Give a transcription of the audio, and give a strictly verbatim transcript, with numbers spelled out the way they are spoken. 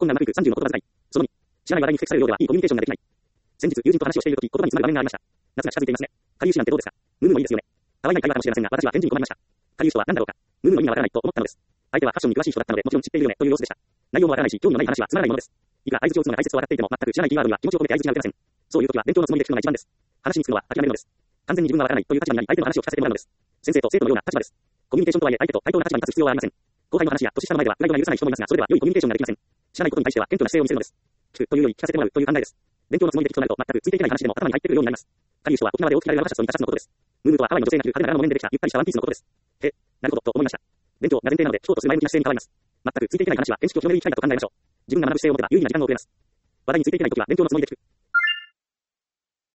困難なくさんじゅうの言葉遣い。そのに、知らない話題に付されるようではいいコミュニケーションができない。先日、友人と話をしているとき、言葉に詰まる場面がありました。夏が近づいていますね。かりゆしなんてどうですか？ムームもいいですよね。たわいない会話かもしれませんが、私は返事に困りました。かりゆしとは何だろうか。ムームの意味がわからないと思ったのです。相手はファッションに詳しい人だったので、もちろん知っているよねという様子でした。内容もわからないし、興味のない話はつまらないものです。いくら相槌を打つのが大切と分かっていても、全く知らないキーワードには気持ちを込めて相槌が打てません。そういう時は勉強のつもりで聞くのが一番です。話につくのは諦めるのです。完全に自分がわからないという立場になり、相手の話を聞かせてもらうのです。先生と生徒のような立場です。コミュニケーションとはいえ、相手と対等な立場に立つ必要はありません。後輩の話や年下の前ではプライドが許さない人もいますが、それでは良いコミュニケーションができません。知らないことに対しては謙虚な姿勢を見せるのです。聞くというより聞かせてもらうという考えです。勉強のつもりで聞くとなると、全くついていけない話でも頭に入ってくるようになります。かりゆしとは沖縄で大きなレベルのシャツと似たシャツのことです。ムームとはハワイの女性が着る派手な柄の木綿でできたゆったりしたワンピースのことです。へ、なるほどと思いました。勉強が前提なので、人とする前向きな姿勢に変わります。全くついていけない話は見識を広める機会だと考えましょう。自分が学ぶ姿勢を持てば有意義な時間を送れます。話題についていけないときは勉強のつもりで聞く。